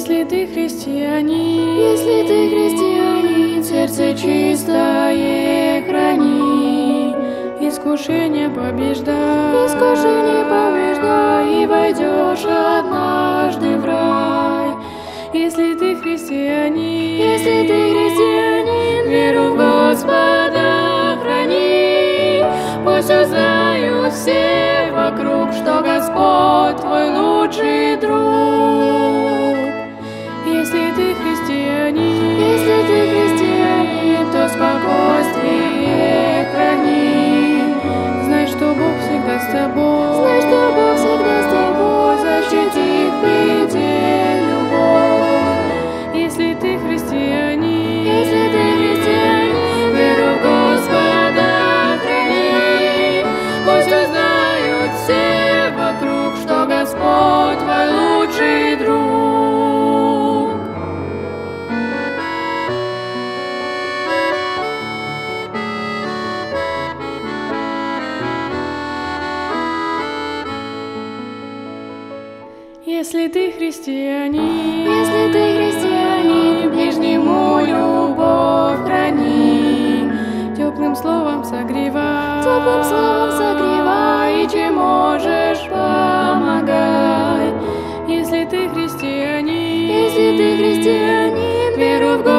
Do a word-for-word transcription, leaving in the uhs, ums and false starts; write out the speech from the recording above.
Если ты христианин, если ты христианин, сердце чистое храни, искушение побеждай, искушение побеждай, и войдешь однажды в рай. Если ты христианин, если ты христианин, веру в Господа храни, пусть узнают все вокруг, что Господь твой лучший друг. Если ты христианин, если ты христианин, то спокойствие храни, знай, что Бог всегда с тобой, знай, что Бог всегда с тобой, защитит в беде любовь. Если ты христианин, если ты христианин, веру в Господа храни, пусть узнают все вокруг, что Господь твой лучший друг. Если ты христианин, если ты христианин, ближнему любовь храни, теплым словом согревай, теплым словом согревай, и чем можешь помогай. Если ты христианин, если ты христианин, веру в